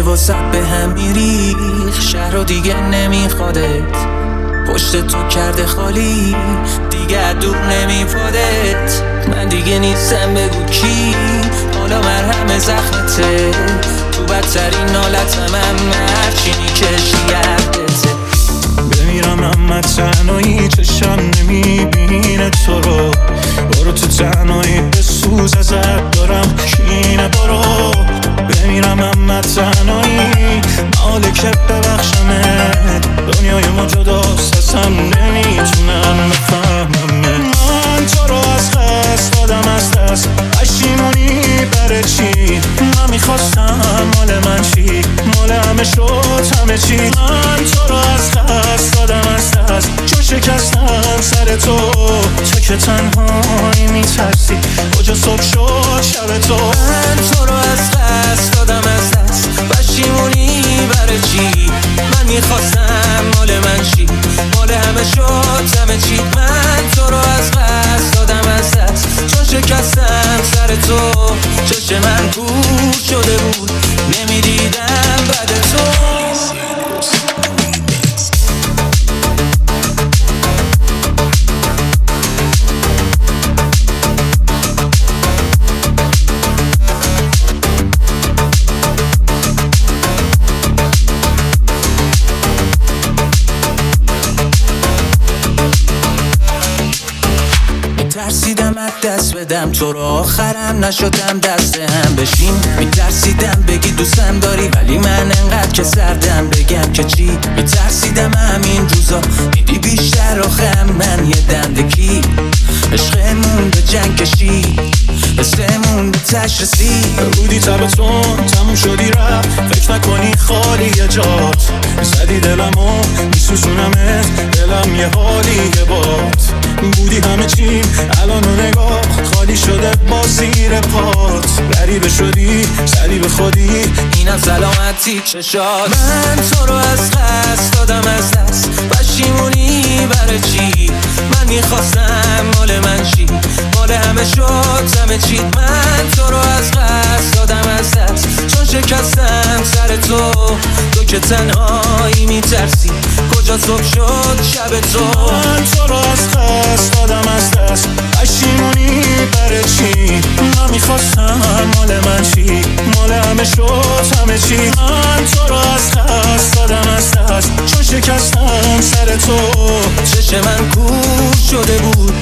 که واسط به هم میریخ، شهر رو دیگه نمیخوادت، پشت تو کرده خالی، دیگه دور نمیپادت. من دیگه نیستم بگو کی، حالا مرهم زخمته، تو بدترین حالتم هرچینی کشی گردته. بمیرم اما تنهایی چشم نمیبینه تو رو، برو تو تنهایی بسوز ازت دارم کینه، برو. بمیرم اما تنهایی مالکت ببخشمه، دنیای ما جداست اصلا نمیتونم بفهممه. من تو رو از خست دادم از دست، پشیمونی برای چی؟ من میخواستم مال من چی؟ مال همه شد همه چی. من تو رو از خست دادم از دست، چون شکستم سر تو که تنهایی میترسی، کجا صبح شد شب تو. من تو رو از خست دادم از دست، پشیمونی برای چی؟ من میخواستم مال من چی؟ مال همه شد همه چی. من تو رو از خست دادم از دست، چون شکستم سر تو، چشم من کور شده بود، نمیدیدم بعد تو. میترسیدم از دست بدم تو رو، آخرم نشدم دست هم بشیم. میترسیدم بگی دوستم داری، ولی من انقدر که سردم بگم که چی. میترسیدم همین روزا میدی بیشتر آخم من یه دندگی، عشقمون به جنگ کشی، حسمون به تشرسی. بودی تبتون تموم شدی رفت، فکر نکنی خالی یه جات، زدی دلمو میسوزونمت، دلم یه حالی یه بات. بودی همه چیم الان و نگاه خالی شده با زیر پات، غریبه شدی زدی به خودی، اینم سلامتی چشات. من تو رو از خست دادم از دست، پشیمونی برای چی؟ من میخواستم مال من چی؟ مال همه شد همه چی. من تو رو از خست دادم از دست، چون شکستم سر تو که تنهایی میترسی، کجا صبح شد شب تو. من تو رو از خست دادم از دست، پشیمونی برای چی؟ من میخواستم مال من چی؟ مال همه شد همه چی. من تو رو از خست دادم از دست، چون شکستم سر تو، چشم من کور شده بود،